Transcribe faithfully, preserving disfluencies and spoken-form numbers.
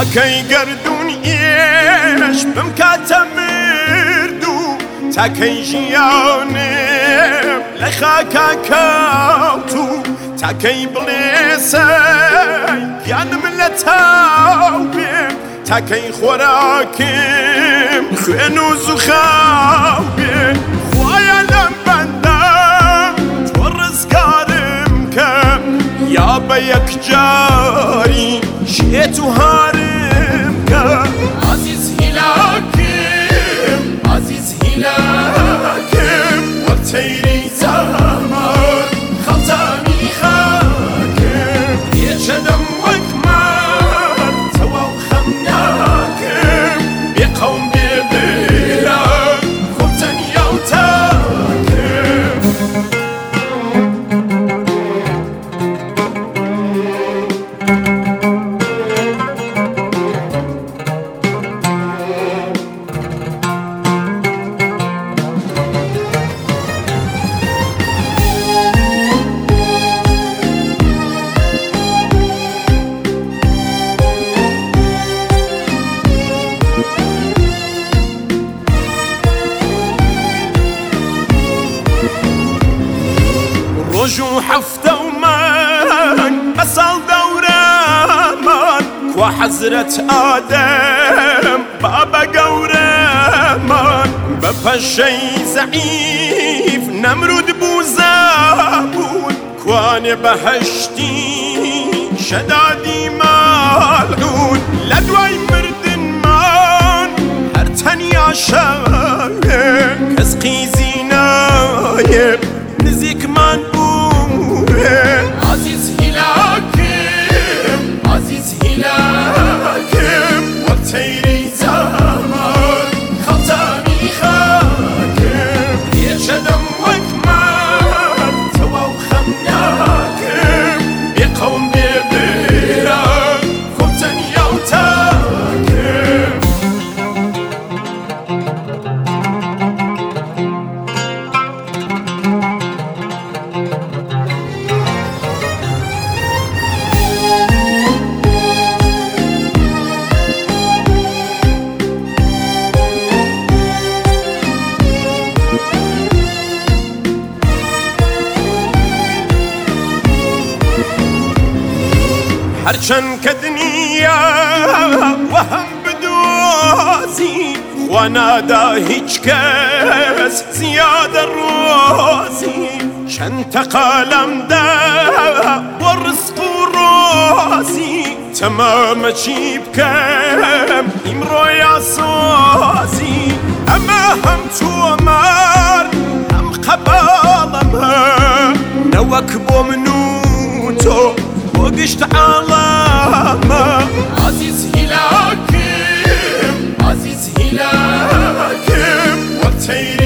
تاكي قردون إيش بمكاتم مردو تاكي جيانم لخاكا كاوتو تاكي بليسي يانم لتاوبيم تاكي خوراكم خوينو زخاوبيم خوايا لمبندم تورز كارم كم يا بيك جاري شيتو هارم كم عزيز هلاكم عزيز هلاكم وقتيري زمان خلطاني خاكم يجدم وكمان توا وخمناكم بقوم ببيران خبتني يوتاكم رجو حفته ومان بسال دورامان كوا حزرة آدم بابا قورامان ببشي زعيف نمرود بوزابون كواني بهشتي شدادي مالعون لدواي مردن مان هرتني عشاق كزقي زينايب نزيك من عزيز هلاكم عزيز هلاكم وقتيري زمان خلطاني خاكم يجدم وكمان توا وخمناكم بقوم ببيران خبتني يوتاكم هرچن كدنيا وهم بدوزي وانا دا هيج كس زيادة روزي شنت قلم دا والرزق روزي تمام جيب كم امرو يا صوزي اما هم تومار هم قبالما نوكبو منوتو وقشت عالما عزيز هلاكم عزيز هلاكم وقتيري